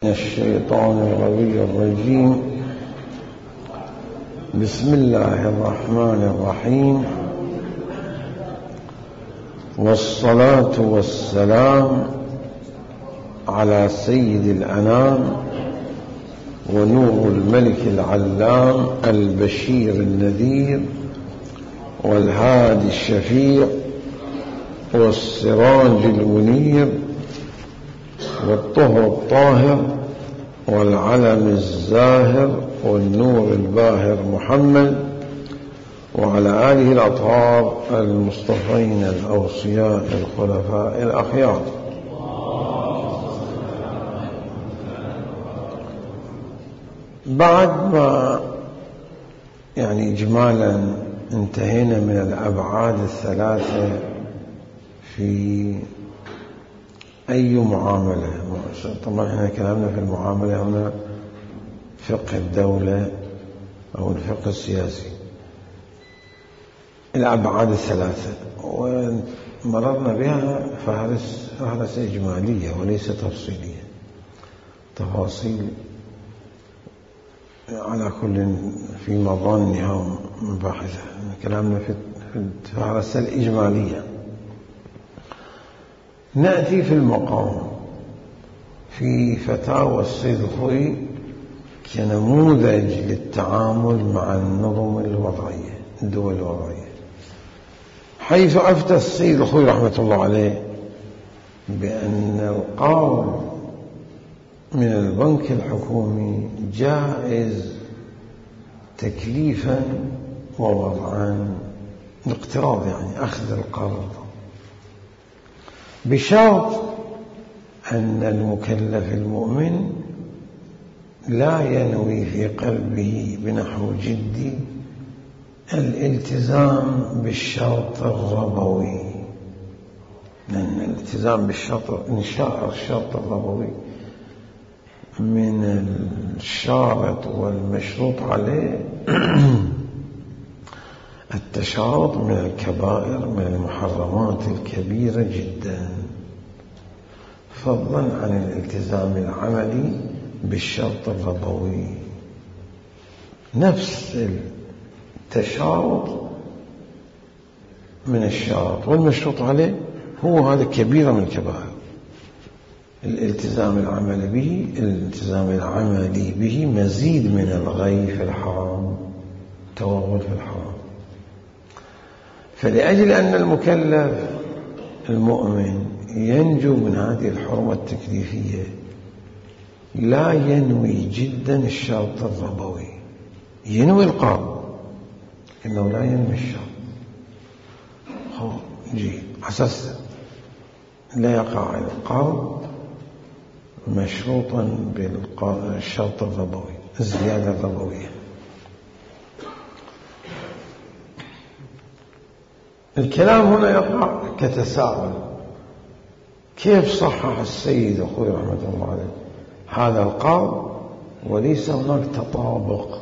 من الشيطان الغوي الرجيم. بسم الله الرحمن الرحيم، والصلاة والسلام على سيد الأنام ونور الملك العلام البشير النذير والهادي الشفيع والسراج المنير والطهر الطاهر والعلم الزاهر والنور الباهر محمد وعلى آله الأطهار المصطفين الأوصياء الخلفاء الأخيار. بعد ما إجمالا انتهينا من الأبعاد الثلاثة في أي معاملة. طبعا احنا كلامنا في المعاملة هنا فقه الدولة أو الفقه السياسي، الأبعاد الثلاثة، ومررنا بها فهرسة إجمالية وليس تفصيلية، تفاصيل على كل في مظانها مباحثة. كلامنا في الفهرسة الإجمالية. نأتي في المقام في فتاوى السيد الخوئي كنموذج للتعامل مع النظم الوضعية، الدول الوضعية، حيث أفتى السيد الخوئي رحمة الله عليه بأن القرض من البنك الحكومي جائز تكليفا ووضعا، الاقتراض أخذ القرض، بشرط أن المكلف المؤمن لا ينوي في قلبه بنحو جدي الالتزام بالشرط الربوي، لأن الالتزام بالشرط، إنشاء الشرط الربوي من الشارط والمشروط عليه التشارط من الكبائر، من المحرمات الكبيرة جدا، فضلا عن الالتزام العملي بالشرط الربوي. نفس التشارط من الشارط والمشروط عليه هو هذا كبيرة من الكبائر. الالتزام العملي به، الالتزام العملي به مزيد من الغي في الحرام، توغل في الحرام. فلأجل أن المكلف المؤمن ينجو من هذه الحرمة التكليفية لا ينوي جدا الشرط الربوي، ينوي القرض إنه لا ينوي الشرط، أساس لا يقع القرض مشروطا بالشرط الربوي، الزيادة الربوية. الكلام هنا يقع كتساؤل: كيف صحح السيد أخوي رحمة الله عليه هذا القرض وليس هناك تطابق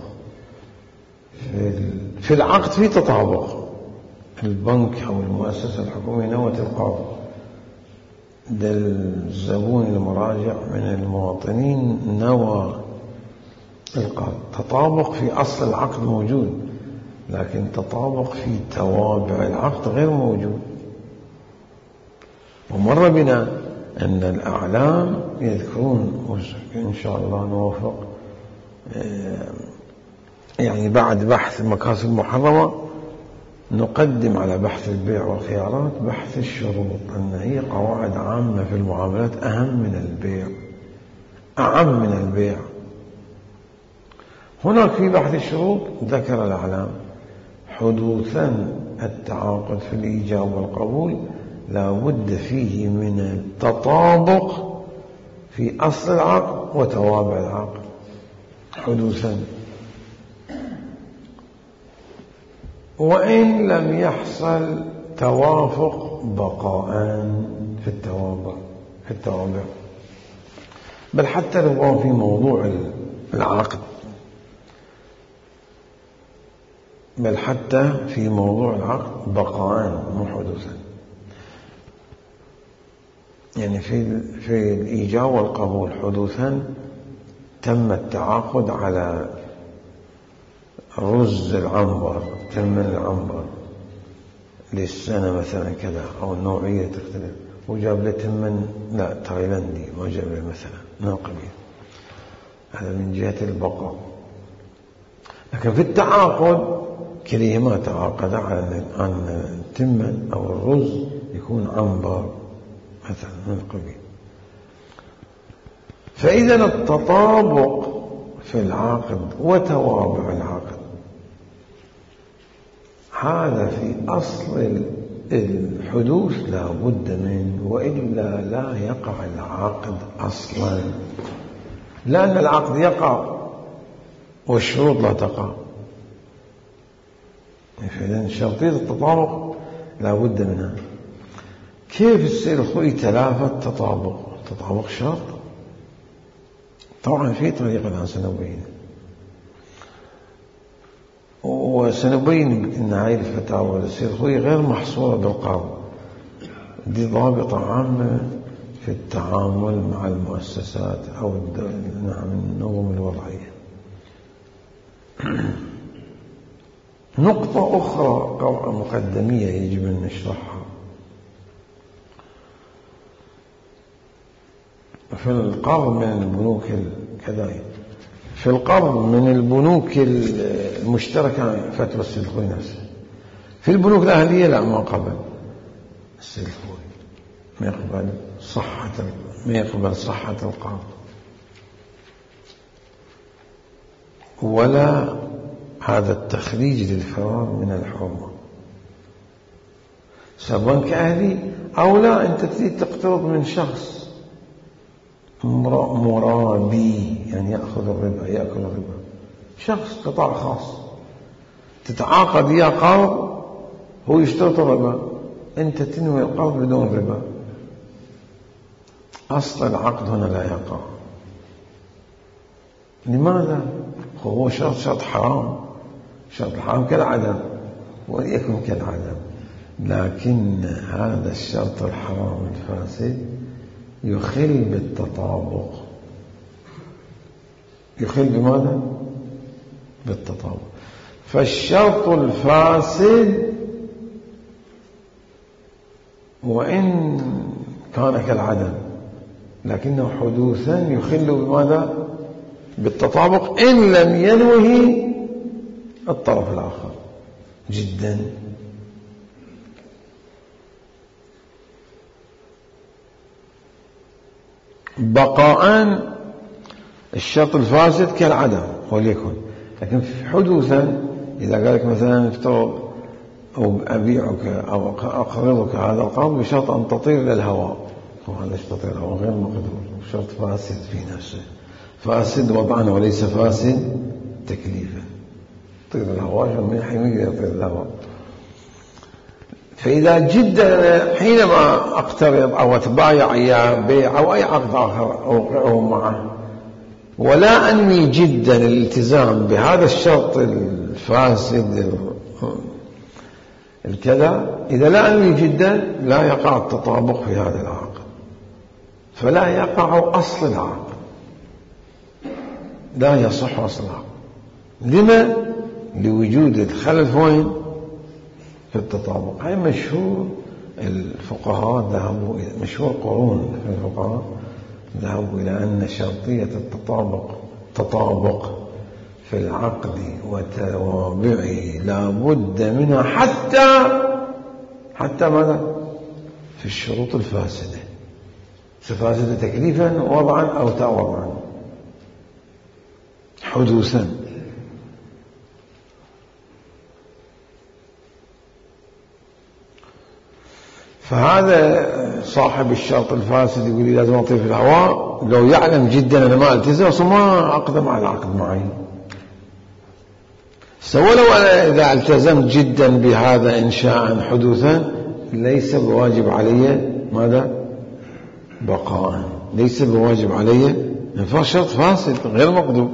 في العقد؟ في تطابق، البنك أو المؤسسة الحكومية نوت القرض، ده الزبون المراجع من المواطنين نوى القرض، تطابق في أصل العقد موجود، لكن تطابق في توابع العقد غير موجود. ومر بنا أن الأعلام يذكرون، إن شاء الله نوفق بعد بحث المكاسب المحرمة نقدم على بحث البيع والخيارات بحث الشروط، أن هي قواعد عامة في المعاملات أهم من البيع، أعم من البيع. هناك في بحث الشروط ذكر الأعلام حدوثا التعاقد في الإيجاب والقبول لا بد فيه من التطابق في أصل العقد وتوابع العقد حدوثا، وإن لم يحصل توافق بقاء في التوابع، بل حتى لو هو في موضوع العقد، بل حتى في موضوع العقد بقاء مو حدوثا. في الإيجاب والقبول حدوثا تم التعاقد على رز العنبر، تمن العنبر للسنة مثلا كذا، أو النوعية تختلف، وجاب له تمن لا تايلندي ما جاب له مثلا من القبيل، هذا من جهة البقاء. لكن في التعاقد كليهما تعاقدا على أن التمن أو الرز يكون عنبر مثلا من القبيل. فإذا التطابق في العقد وتوابع العقد هذا في أصل الحدوث لا بد منه، وإلا لا يقع العقد أصلا، لأن العقد يقع والشروط لا تقع. فإذا شرطية التطابق لا بد منها. كيف السيد الخوي يتلافى التطابق؟ التطابق شرط طبعا في طريقة الآن سنبين، وسنبين أن هذه الفتاوى للسيد الخوي غير محصورة بالقاضي، دي ضابطة عامة في التعامل مع المؤسسات أو النظم الوضعية. نقطة أخرى مقدمية يجب أن نشرحها. في القرض من البنوك كذلك، في القرض من البنوك المشتركة فتوى السيد الخوي نفسه. في البنوك الأهلية لا، ما قبل السيد الخوي، ما يقبل صحة القرض ولا هذا التخريج للفرار من الحرمة، سواء بنك أهلي أو لا. أنت تريد تقترض من شخص مرابي، يعني يأخذ الربا، يأكل الربا، شخص قطاع خاص، تتعاقد يا قرض، هو يشترط الربا، أنت تنوي القرض بدون ربا، أصل العقد هنا لا يقع. لماذا؟ هو شرط حرام، شرط الحرام كالعدم وليكن كالعدم، لكن هذا الشرط الحرام الفاسد يخل بالتطابق. يخل بماذا؟ بالتطابق. فالشرط الفاسد وإن كان كالعدم لكنه حدوثا يخل بماذا؟ بالتطابق، إن لم ينوه الطرف الآخر جدا. بقاء الشرط الفاسد كالعدم وليكن، لكن حدوثا إذا قال لك مثلا افترض أو أبيعك أو أقرضك هذا القرض بشرط أن تطير إلى الهواء، وهذا تطير الهواء غير مقدور، شرط فاسد في نفسه، فاسد وضعا وليس فاسد تكليفا. طير الهواء من حين يطير الهواء. فإذا جدا حينما أقترض أو أتبايع يا بيع أو أي عقد آخر أوقعه معه ولا أنوي جدا الالتزام بهذا الشرط الفاسد الكذا، إذا لا أنوي جدا لا يقع التطابق في هذا العقد، فلا يقع أصل العقد، لا يصح أصل العقد. لما؟ لوجود الخلل وين؟ في التطابق. هاي مشهور الفقهاء ذهبوا، مشهور قرون الفقهاء ذهبوا إلى أن شرطية تطابق في العقد وتوابعه لا بد منها حتى ماذا؟ في الشروط الفاسدة، فاسدة تكليفا وضعا أو تأوضعا حدوثا. فهذا صاحب الشرط الفاسد يقول لي لازم أطير في الهواء، لو يعلم جدا أنا ما التزم أصلا ما أقدم على العقد معي. سواء لو أنا إذا التزمت جدا بهذا إنشاء حدوثا ليس بواجب علي ماذا؟ بقاء، ليس بواجب علي انفاذ شرط فاسد غير مقدور.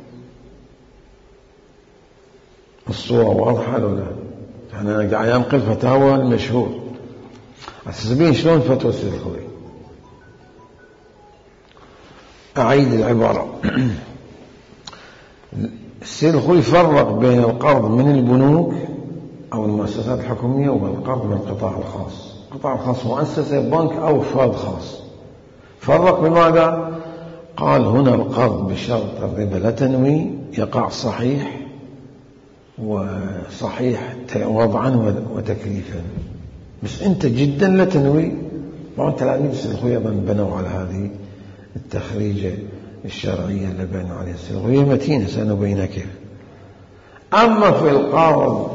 الصورة واضحة لو لا؟ أنا قاعد أنقل فتاوى المشهور أساسبين شلون فتوى السيد الخوي. أعيد العبارة. السيد الخوي فرق بين القرض من البنوك أو المؤسسات الحكومية والقرض من القطاع الخاص. القطاع الخاص مؤسسة بنك أو فرد خاص. فرق بماذا؟ قال هنا القرض بشرط الربا لا تنوي يقع صحيح وصحيح وضعا وتكليفا، بس أنت جدا لا تنوي. بعض تلاميذ السيد الخوي أيضا بنوا على هذه التخريجة الشرعية اللي بنوا عليها السيد الخوي متينة، سنبينها كيف. أما في القرض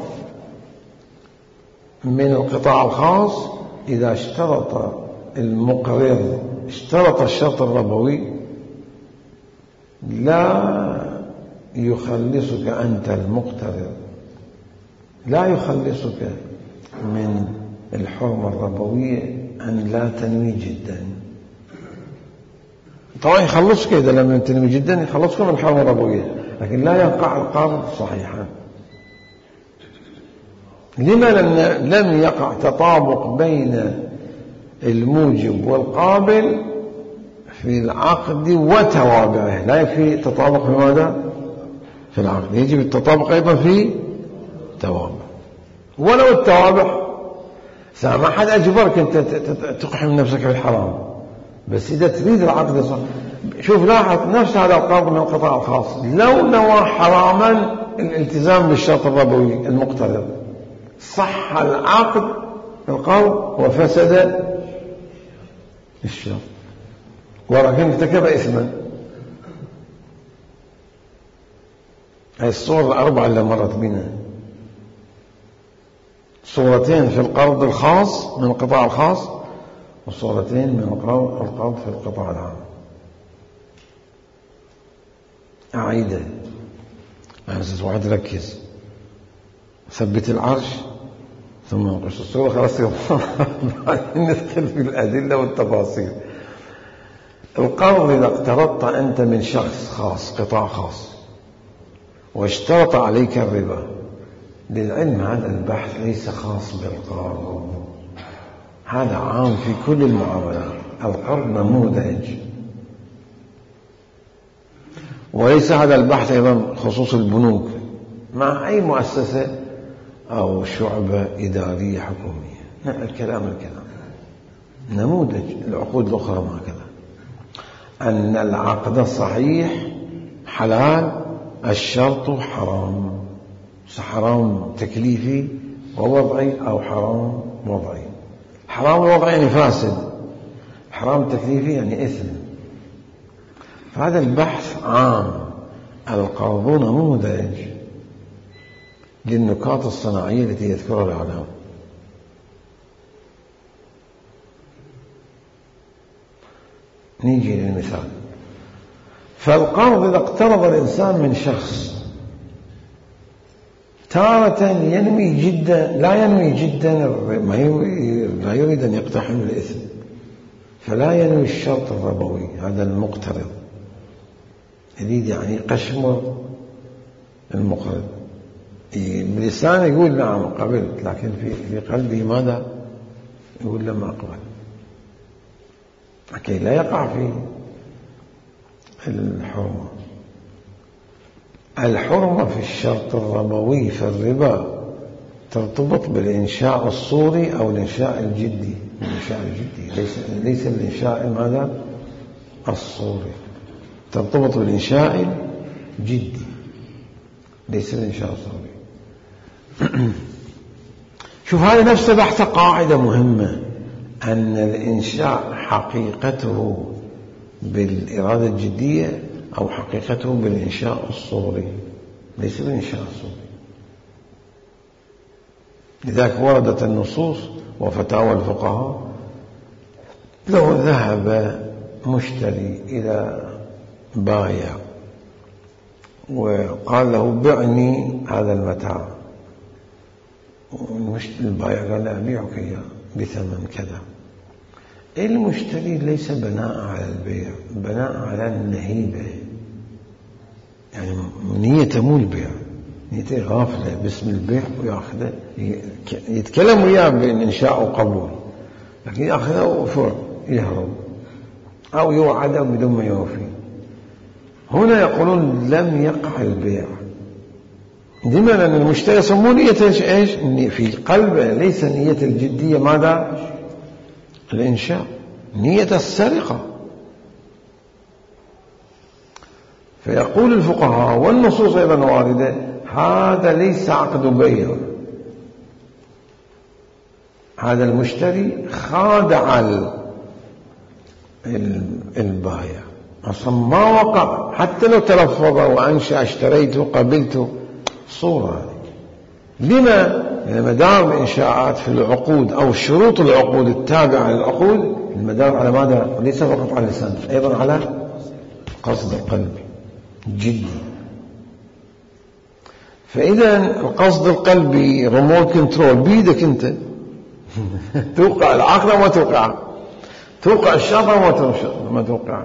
من القطاع الخاص إذا اشترط المقرض الشرط الربوي لا يخلصك أنت المقترض، لا يخلصك من الحرمة الربوية أن لا تنوي جدا. طبعا يخلصك إذا لم تنوي جدا، يخلصك من الحرمة الربوية، لكن لا يقع القرض صحيحا. لما لم يقع تطابق بين الموجب والقابل في العقد وتوابعه؟ لا يكفي تطابق في ماذا؟ في العقد، يجب التطابق أيضا في توابع. ولو التوابع ما حد أجبرك أنت تقحم نفسك في الحرام، بس إذا تريد العقد صح. شوف لاحظ نفس هذا القرض من القطاع الخاص، لو نوى حراما الالتزام بالشرط الربوي المقترض صح القرض وفسد الشرط، ولكن ارتكب إثما. هذه الصور الأربعة اللي مرت بنا، صورتين في القرض الخاص من القطاع الخاص، وصورتين من القرض في القطاع العام. أعيده أنسى واحد ركز، ثبت العرش ثم انقش الصورة. خلاص بعدين ندخل في الأدلة والتفاصيل. القرض إذا اقترضت أنت من شخص خاص قطاع خاص واشترط عليك الربا، للعلم هذا البحث ليس خاص بالقرض، هذا عام في كل المعاملات. القرض نموذج، وليس هذا البحث أيضا خصوص البنوك، مع أي مؤسسة أو شعبة إدارية حكومية. الكلام نموذج. العقود الأخرى ما كذا، أن العقد صحيح حلال، الشرط حرام، حرام تكليفي ووضعي أو حرام وضعي. حرام وضعي يعني فاسد، حرام تكليفي يعني إثم. فهذا البحث عام. القرض نموذج للنكات الصناعية التي يذكرها الإعلام. نيجي للمثال. فالقرض إذا اقترض الإنسان من شخص تارة ينوي جدا، لا ينوي جدا، لا يريد أن يقتحم الإثم، فلا ينوي الشرط الربوي. هذا المقترض يريد يعني قشمر المقرض، بلسانه يقول نعم قبلت، لكن في قلبه ماذا؟ يقول لم أقبل، لكي لا يقع في الحرمة. الحرمة في الشرط الربوي في الربا ترتبط بالإنشاء الصوري أو الإنشاء الجدي. الإنشاء الجدي ليس الإنشاء ماذا؟ الصوري. ترتبط بالإنشاء الجدي ليس الإنشاء الصوري. شوف هذا نفسه بحث قاعدة مهمة، أن الإنشاء حقيقته بالإرادة الجدية أو حقيقته بالإنشاء الصوري، ليس بالإنشاء الصوري. لذلك وردت النصوص وفتاوى الفقهاء. لو ذهب مشتري إلى بايع وقال له بعني هذا المتاع، البايع قال لا أبيعك إياه بثمن كذا، المشتري ليس بناء على البيع، بناء على النهيبة، يعني نيته مو البيع، نيته غافلة باسم البيع، ويأخذه يتكلم وياه بإنشاء وقبول، لكن يأخذه وفور يهرب أو يوعده بدون ما يوفي. هنا يقولون لم يقع البيع. لما؟ لأن المشتري يسمون نية إيش؟ في قلبه ليس نية الجدية، ماذا؟ الإنشاء، نية السرقة. فيقول الفقهاء والنصوص أيضا واردة هذا ليس عقد بيع، هذا المشتري خادع البائع، أصلا ما وقع، حتى لو تلفظ وأنشأ اشتريته قبلته صورة. لما؟ لأن مدار الإنشاءات في العقود أو شروط العقود التابعة للعقود المدار على ماذا؟ ليس فقط على اللسان، أيضا على قصد القلب جدي. فإذا القصد القلبي ريموت كنترول بيدك أنت توقع العقد أو ما توقع، توقع الشرط أو ما توقع.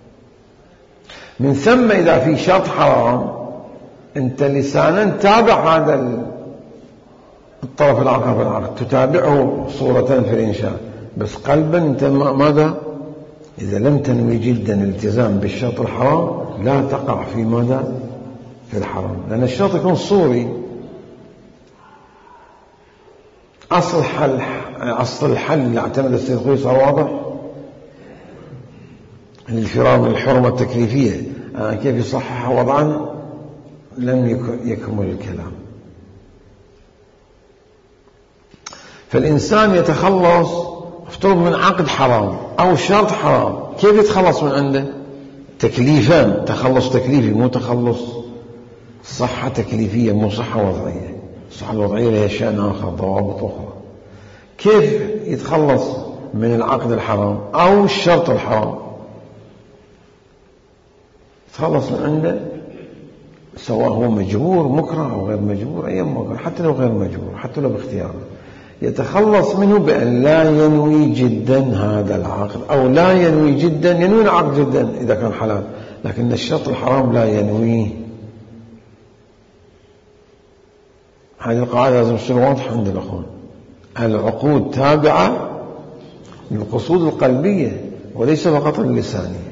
من ثم إذا في شرط حرام أنت لسانا تابع هذا الطرف الآخر في العقد، تتابعه صورة في الإنشاء، بس قلبا أنت ماذا؟ إذا لم تنوي جدا الالتزام بالشرط الحرام لا تقع في ماذا؟ في الحرام، لأن الشرط يكون صوري. أصل الحل اللي اعتمد السيد الخوئي صار واضح، الانفراد من الحرمة التكليفية كيف يصحح وضعا لم يكمل الكلام. فالإنسان يتخلص افترض من عقد حرام أو شرط حرام، كيف يتخلص من عنده؟ تكليفان، تخلص تكليفي مو تخلص صحة تكليفية، مو صحة وضعية. الصحة الوضعية لها شأن آخر، ضوابط أخرى. كيف يتخلص من العقد الحرام أو الشرط الحرام؟ يتخلص من عنده سواء هو مجبور مكره أو غير مجبور، أي مكره، حتى لو غير مجبور، حتى لو باختياره، يتخلص منه بأن لا ينوي جدا هذا العقد، أو لا ينوي جدا، ينوي العقد جدا إذا كان حلال، لكن الشرط الحرام لا ينويه. هذه القاعدة لازم تصير واضحة عند الأخوان. العقود تابعة للقصود القلبية وليس فقط اللسانية.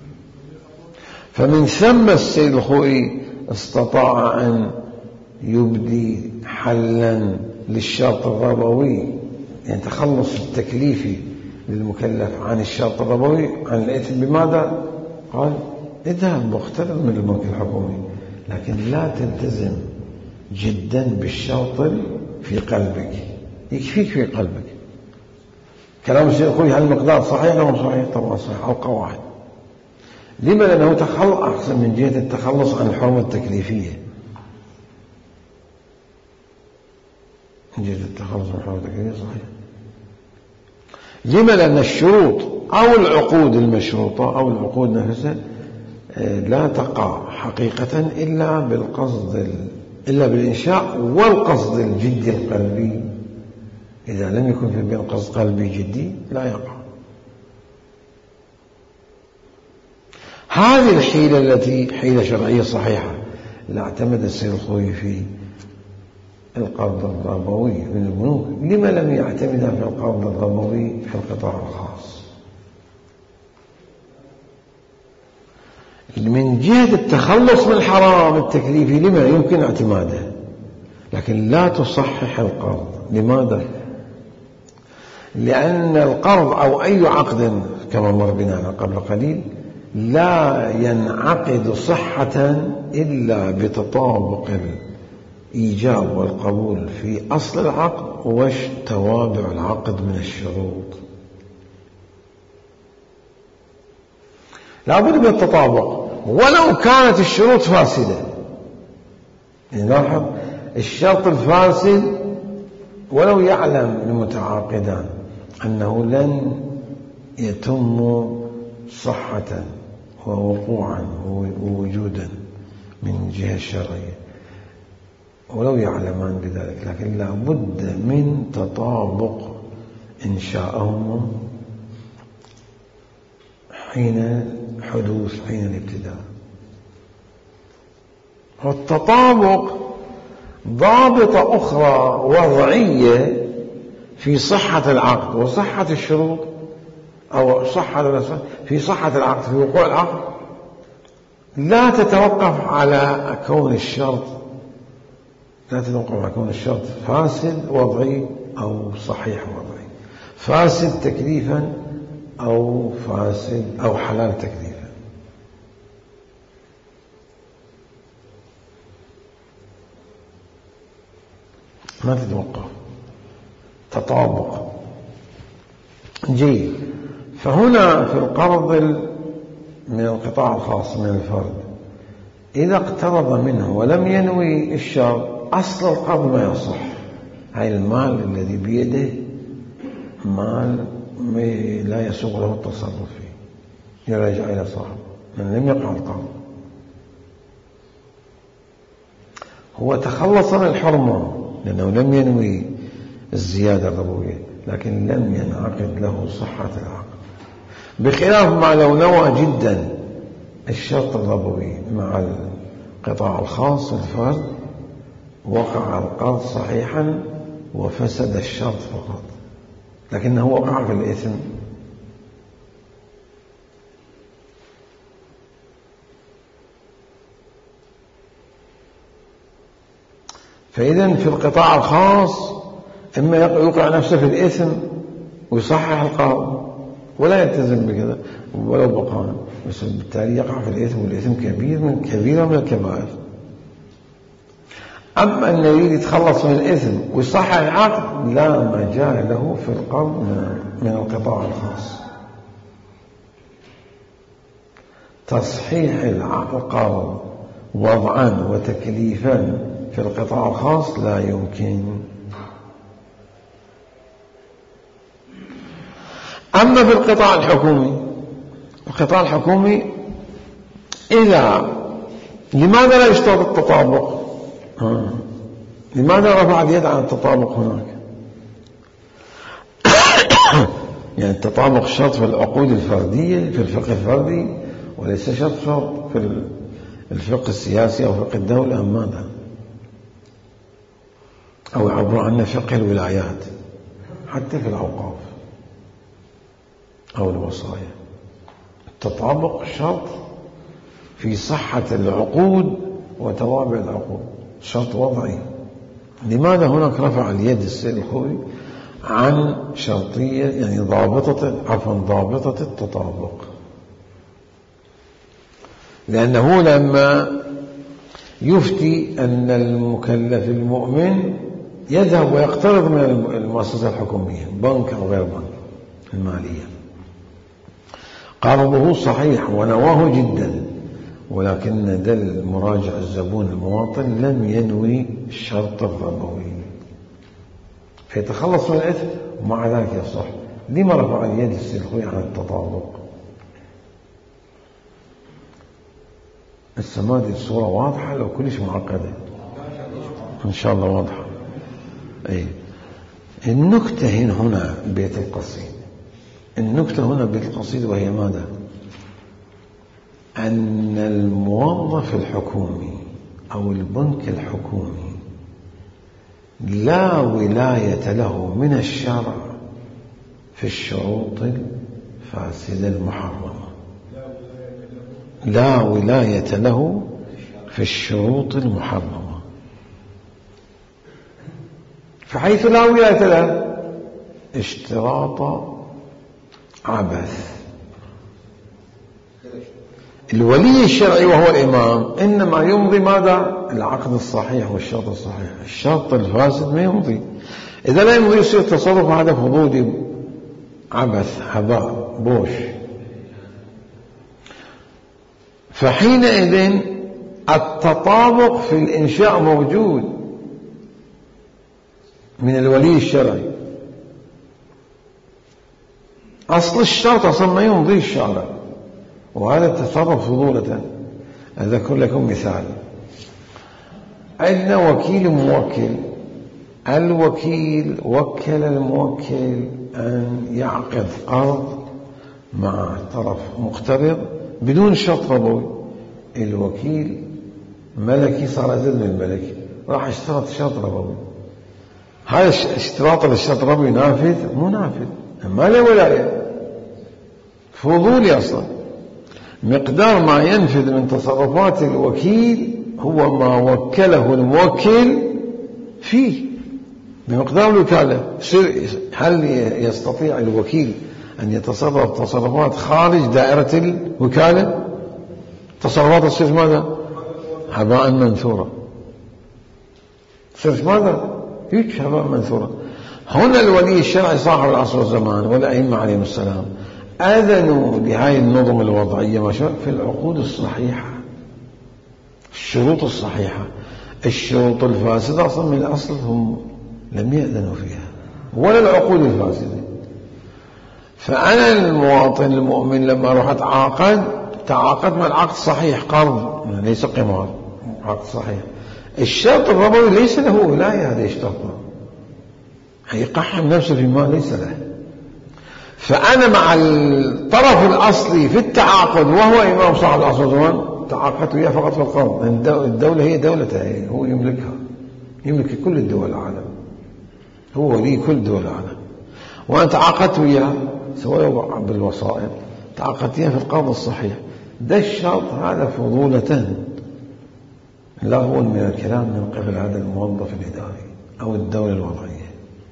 فمن ثم السيد الخوئي استطاع أن يبدي حلا للشرط الربوي، يعني تخلص التكليفي للمكلف عن الشرط الربوي، عن الإثم، بماذا؟ قال اذهب واقترب من الملك الحكومي، لكن لا تلتزم جدا بالشرط في قلبك، يكفيك في قلبك. كلام السيد الخوئي هل المقدار صحيح أو صحيح؟ طبعا صحيح، أو قواعد. لما؟ لأنه أحسن من جهة التخلص عن الحرمة التكليفية، من جهة التخلص عن الحرمة التكليفية صحيح. لما؟ لأن الشروط أو العقود المشروطة أو العقود نفسها لا تقع حقيقة إلا بالإنشاء والقصد الجدي القلبي. إذا لم يكن في بين قصد قلبي جدي لا يقع. هذه الحيلة التي حيلة شرعية صحيحة اللي اعتمد السيد الخوئي في القرض الربوي من البنوك، لما لم يعتمدها في القرض الربوي في القطاع الخاص؟ من جهة التخلص من الحرام التكليفي لما يمكن اعتماده، لكن لا تصحح القرض. لماذا؟ لأن القرض أو أي عقد كما مر بنا قبل قليل لا ينعقد صحة إلا بتطابق الإيجاب والقبول في أصل العقد وتوابع العقد من الشروط. لا بد من التطابق ولو كانت الشروط فاسدة. لاحظ الشرط الفاسد ولو يعلم المتعاقدان أنه لن يتم صحة ووقوعا ووجودا من جهة الشرعية، ولو يعلمان بذلك، لكن لا بد من تطابق إنشاءهم حين الابتداء. والتطابق ضابطة أخرى وضعية في صحة العقد وصحة الشروط، أو في صحة العقد، في وقوع العقد. لا تتوقف على كون الشرط فاسد وضعي أو صحيح وضعي، فاسد تكليفا أو فاسد أو حلال تكليفا. ما تتوقف، تطابق. جيد. فهنا في القرض من القطاع الخاص من الفرد إذا اقترض منه ولم ينوي الشرط أصل القرض ما يصح. هاي المال الذي بيده مال لا يسوغ له التصرف فيه، يرجع إلى صاحبه من لم يقع القرض. هو تخلص من الحرمة لأنه لم ينوي الزيادة الربوية، لكن لم ينعقد له صحة العقد، بخلاف ما لو نوى جدا الشرط الربوي مع القطاع الخاص الفرد وقع القرض صحيحا وفسد الشرط فقط، لكنه وقع في الإثم. فإذا في القطاع الخاص إما يوقع نفسه في الإثم ويصحح القرض ولا يلتزم بكذا ولو بقى، بس بالتالي يقع في الإثم، والإثم كبير من الكبائر. أما أن يريد يتخلص من الإثم ويصحح العقد لا مجال له في القرض من القطاع الخاص. تصحيح القرض وضعا وتكليفا في القطاع الخاص لا يمكن. أما في القطاع الحكومي لماذا لا يشترط التطابق؟ لماذا رفع اليد عن التطابق هناك؟ يعني التطابق شرط في العقود الفردية في الفقه الفردي، وليس شرط في الفقه السياسي أو فقه الدولة. أم ماذا؟ أو يعبروا عنه فقه الولايات حتى في الأوقاف أو الوصايا. التطابق شرط في صحة العقود وتوابع العقود، شرط وضعي. لماذا هناك رفع اليد السيد الخوي عن شرطية يعني ضابطة التطابق؟ لأنه لما يفتي أن المكلف المؤمن يذهب ويقترض من المؤسسة الحكومية بنك أو غير بنك المالية، قرضه صحيح ونواه جدا، ولكن دل مراجع الزبون المواطن لم ينوي الشرط الربوي فيتخلص من الإثم ومع ذلك يصح. لما رفع اليد السلخوي عن التطابق؟ السماد الصورة واضحة لو كلش معقدة إن شاء الله واضحة. أي النكتة هنا بيت القصيد، النكتة هنا بيت القصيد وهي ماذا؟ أن الموظف الحكومي أو البنك الحكومي لا ولاية له من الشرع في الشروط الفاسدة المحرمة، لا ولاية له في الشروط المحرمة. فحيث لا ولاية له اشتراط عبث. الولي الشرعي وهو الإمام إنما يمضي ماذا؟ العقد الصحيح والشرط الصحيح. الشرط الفاسد ما يمضي. إذا لا يمضي يصير تصرف هذا فضولي عبث هباء بوش. فحينئذ التطابق في الإنشاء موجود من الولي الشرعي. أصل الشرط أصلا ما يمضي الشارع، وهذا التصرف فضولة. أذكر لكم مثال. عندنا وكيل موكل، الوكيل وكل الموكل أن يعقد قرض مع طرف مقترض بدون شرط ربوي. الوكيل ملكي صار أزيد من الملكي، راح اشترط شرط ربوي. هذا اشتراط الشرط الربوي نافذ؟ مو نافذ، ما له ولاية، فضولي أصلا. مقدار ما ينفذ من تصرفات الوكيل هو ما وكله الموكل فيه بمقدار الوكالة. هل يستطيع الوكيل أن يتصرف تصرفات خارج دائرة الوكالة؟ تصرفات تصير ماذا؟ هباء منثورا. تصير ماذا؟ هيك هباء منثورا. هنا الولي الشرعي صاحب العصر والزمان والأئمة عليهم السلام أذنوا بهاي النظم الوضعية في العقود الصحيحة، الشروط الصحيحة. الشروط الفاسدة أصلا من الأصل هم لم يأذنوا فيها، ولا العقود الفاسدة. فأنا المواطن المؤمن لما أروح تعاقد مع العقد صحيح، قرض ليس قمار، عقد صحيح. الشرط الربوي ليس له ولاية، هذا يشترطه، هيقحم نفسه فيما ليس له. فأنا مع الطرف الأصلي في التعاقد وهو إمام صاحب العصر والزمان تعاقدت وياه فقط في القرض. الدولة هي دولته، هو يملكها، يملك كل الدول العالم، هو ولي كل دول العالم. وأنا تعاقدت وياه سواء بالوسائط، تعاقدت وياه في القرض الصحيح. ده الشرط، هذا فضولة لغو من الكلام من قبل هذا الموظف الإداري أو الدولة الوضعية.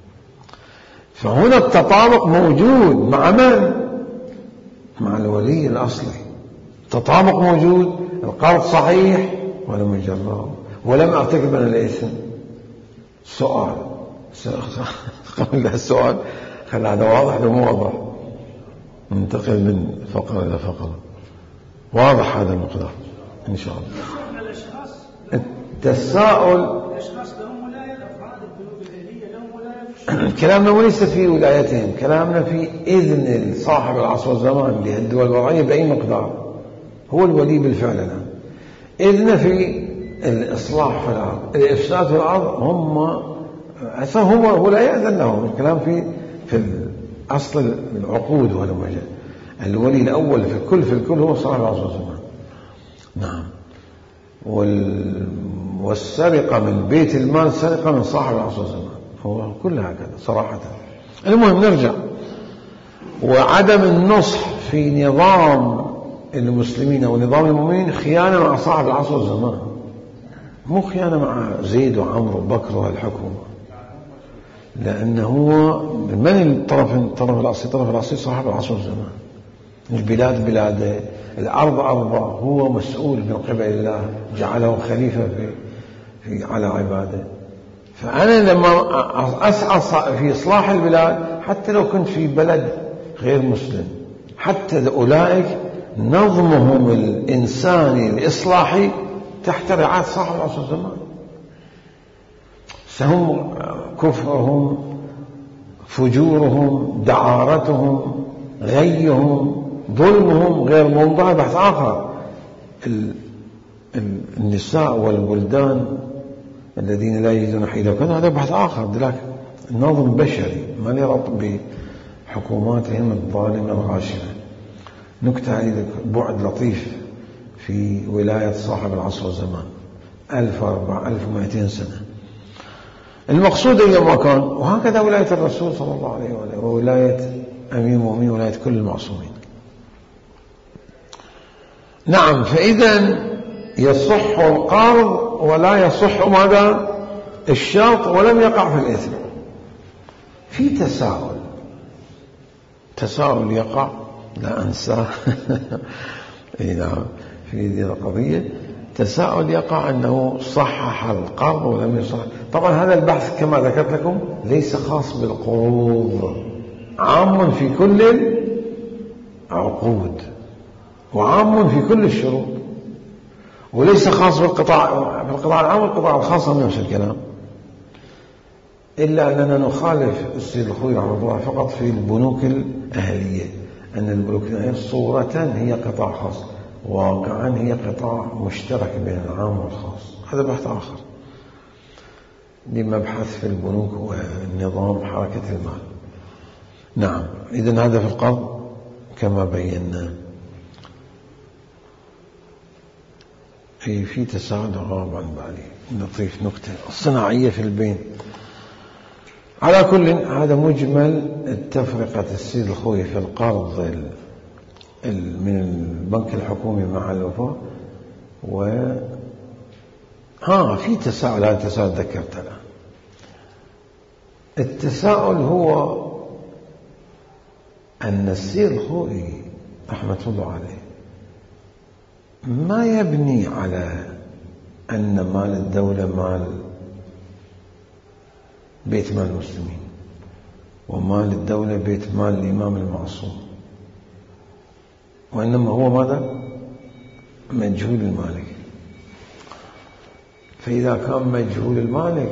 فهنا التطابق موجود مع من؟ مع الولي الأصلي. التطابق موجود، القرض صحيح ولم يجراه ولم أرتكب من الإثم. سؤال قبل السؤال خل هذا واضح ولا مو واضح؟ ننتقل من فقرة إلى فقرة. واضح هذا المقدار إن شاء الله. التساؤل الأشخاص لهم ولاية، الأفراد البنوك الأهلية لهم ولاية. كلامنا ليس في ولايتهم، كلامنا في إذن صاحب العصر والزمان للدول الوضعية بأي مقدار. هو الولي بالفعل الآن. إذن في الإصلاح في الأرض، الإفساد في الأرض هو لا يأذن لهم. الكلام في أصل العقود والمجال. الولي الأول في الكل هو صاحب العصر والزمان. نعم. والسرقة من بيت المال سرقة من صاحب العصر والزمان، هو كلها هكذا صراحة. المهم نرجع. وعدم النصح في نظام المسلمين أو نظام المؤمنين خيانة مع صاحب العصر والزمان، مو خيانة مع زيد وعمرو وبكر وهالحكومة. لأنه هو من الطرف الأصلي صاحب العصر والزمان. البلاد بلاده، الأرض أرضه، هو مسؤول من قبل الله، جعله خليفة على عباده. فأنا لما أسعى في إصلاح البلاد حتى لو كنت في بلد غير مسلم، حتى أولئك نظمهم الإنساني الإصلاحي تحت رعاية صاحب العصر والزمان. سهم كفرهم، فجورهم، دعارتهم، غيهم، ظلمهم غير موضوع بحث آخر. النساء والولدان الذين لا يجدون حيلة وكذا هذا بحث آخر. ذلك النظم بشري ما يربط بحكوماتهم الظالمة الغاشمة. نكتة بعد لطيف في ولاية صاحب العصر والزمان 1200 سنة. المقصود أيما كان، وهكذا ولاية الرسول صلى الله عليه وآله، وولاية أمير المؤمنين، ولاية كل المعصومين. نعم. فإذا يصح القرض ولا يصح ماذا؟ الشرط، ولم يقع في الإثم. في تساؤل يقع، لا أنساه نعم، في هذه القضية تساؤل يقع أنه صحح القرض ولم يصحح. طبعا هذا البحث كما ذكرت لكم ليس خاص بالقروض، عام في كل العقود وعام في كل الشروط، وليس خاص بالقطاع العام والقطاع الخاص من نفس الكلام. إلا أننا نخالف السيد الخوي رحمه الله فقط في البنوك الأهلية، أن البنوك الأهلية صورة هي قطاع خاص، واقعا هي قطاع مشترك بين العام والخاص. هذا بحث آخر لمبحث في البنوك والنظام حركة المال. نعم. إذن هذا في القرض كما بينا. في تساؤل غاب عن بالي، نضيف نكتة الصناعية في البين. على كل هذا مجمل التفرقة السيد الخوي في القرض من البنك الحكومي مع الوفاء. في تساؤل، هذا التساؤل ذكرت له. التساؤل هو أن السيد الخوئي رحمة الله عليه ما يبني على أن مال الدولة مال بيت مال المسلمين، ومال الدولة بيت مال الإمام المعصوم، وإنما هو ماذا؟ مجهول المالك. فإذا كان مجهول المالك،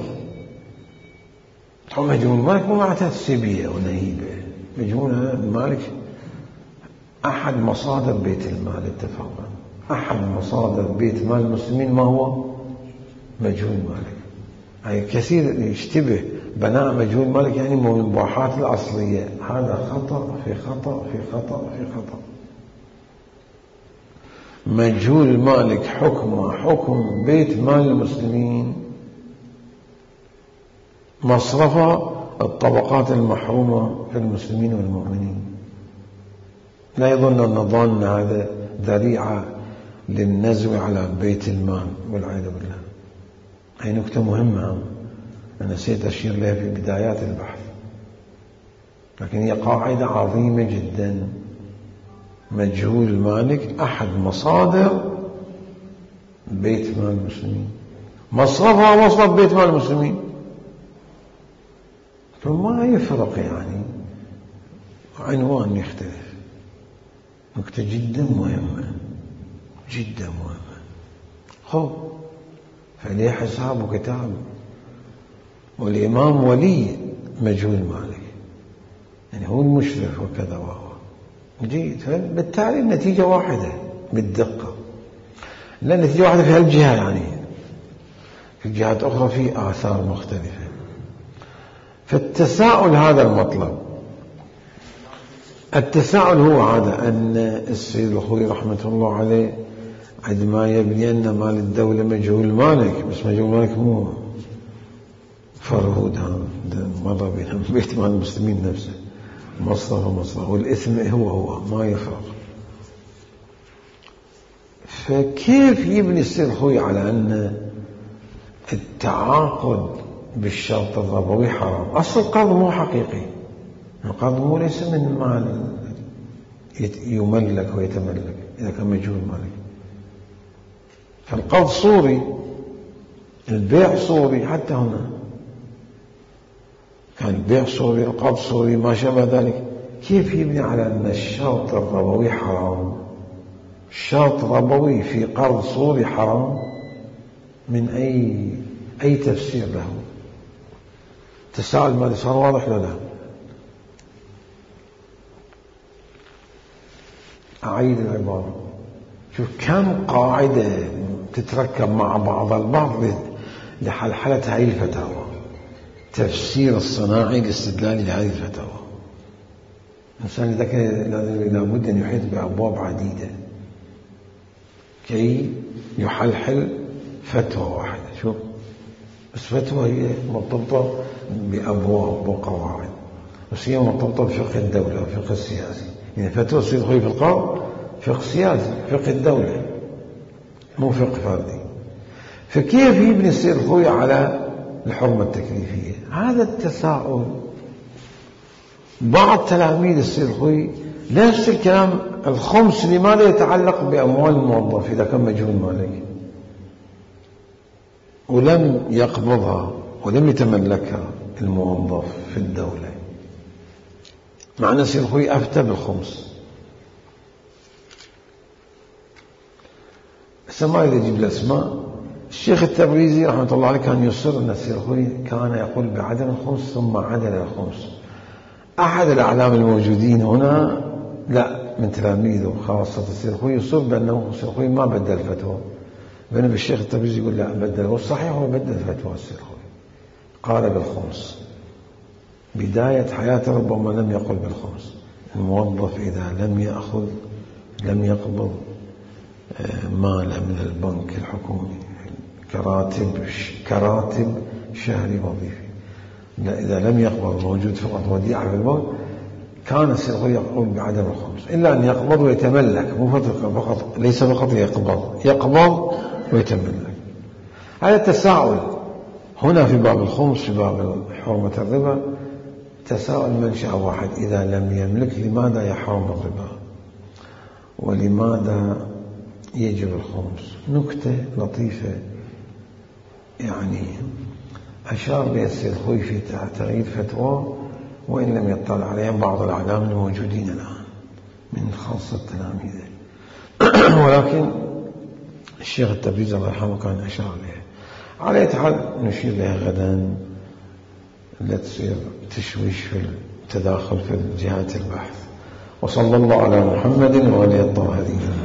طبعا مجهول المالك مو معناته سبية ونهيبة. مجهول المالك أحد مصادر بيت المال، اتفقنا. أحد مصادر بيت مال المسلمين ما هو؟ مجهول المالك. يعني كثير يشتبه بناء مجهول المالك يعني من المباحات الأصلية. هذا خطأ في خطأ في خطأ في خطأ. مجهول المالك حكم بيت مال المسلمين، مصرف الطبقات المحرومة في المسلمين والمؤمنين. لا يظن النظام هذا ذريعة للنزو على بيت المال والعياذ بالله. هي نكتة مهمة أنا نسيت أشير لها في بدايات البحث، لكن هي قاعدة عظيمة جدا. مجهول المالك أحد مصادر بيت مال المسلمين، مصرفها مصرف بيت مال المسلمين. فما يفرق يعني، عنوان يختلف. نكتة جدا مهمة جدا مهمة. خب فليه حساب وكتاب، والإمام ولي مجهول مالك، يعني هو المشرف وكذا وهو جيد. فبالتالي النتيجة واحدة بالدقة، لا النتيجة واحدة في هالجهة، يعني في الجهات أخرى في آثار مختلفة. فالتساؤل هذا المطلب. التساؤل هو هذا، أن السيد الخوئي رحمة الله عليه عندما يبني أن مال الدولة مجهول مالك، بس مجهول مالك مو فرهود، هذا مرة بين بيت مال المسلمين نفسه، مصرف والإثم هو ما يفرق. فكيف يبني السيد الخوئي على أن التعاقد بالشرط الربوي حرام؟ أصل القرض مو حقيقي، القرض مو ليس من مال يملك ويتملك إذا كان مجهول مالك. فالقرض صوري، البيع صوري، حتى هنا كان البيع صوري، القرض صوري، ما شابه ذلك. كيف يبني على أن الشرط الربوي حرام؟ الشرط الربوي في قرض صوري حرام؟ من أي تفسير له؟ تساؤل ماذا صار واضح ولا لا؟ أعيد العبارة. شوف كم قاعدة تتركب مع بعض البعض لحلحلة هذه الفتاوى. تفسير الصناعي الاستدلالي لهذه الفتاوى. الإنسان لابد أن يحيط بأبواب عديدة كي يحلحل فتوى واحدة. شوف بس فتوى هي مرتبطة بأبواب وقواعد، بس هي مرتبطة بفقه الدولة وفقه السياسي. يعني فتوى السيد الخوئي في القرض فقه سياسي، فقه الدولة، مو فقه فردي. فكيف يبني السيد الخوئي على الحرمة التكليفية؟ هذا التساؤل. بعض تلاميذ السيد الخوئي نفس الكلام. الخمس لماذا يتعلق بأموال الموظف إذا كان مجهول مالك ولم يقبضها ولم يتملكها الموظف في الدولة، مع أن السيد الخوئي أفتى بالخمس؟ ما يجيب الأسماء. الشيخ التبريزي رحمة الله عليه كان يصر أن السيد الخوئي كان يقول بعدم الخمس ثم عدل الخمس. أحد الأعلام الموجودين هنا لا من تلاميذه خاصة السيد الخوئي يصر بأنه السيد الخوئي ما بدل فتوى، بينما الشيخ التبريزي يقول لا بدل. والصحيح هو بدل فتوى السيد الخوئي، قال بالخمس. بداية حياته ربما لم يقل بالخمس. الموظف إذا لم يقبض مال من البنك الحكومي كراتب شهري وظيفي، إذا لم يقبض موجود فقط وديعة في البنك، كان السيد الخوئي يقول بعدم الخمس، إلا أن يقبض ويتملك، مو فقط ليس فقط يقبض ويتملك. هذا التساؤل هنا في باب الخمس في باب حرمة الربا تساؤل منشأ واحد: إذا لم يملك لماذا يحرم الربا ولماذا يجب الخمس؟ نكتة لطيفة يعني أشار بها السيد الخوئي في تغيير فتوى، وإن لم يطلع عليها بعض الأعلام الموجودين الآن من خاصة تلاميذه ولكن الشيخ التبريزي الله يرحمه كان أشار لها. على أي حال نشير لها غدا، لا تصير تشويش في التداخل في جهات البحث. وصلى الله على محمد وآله الطاهرين.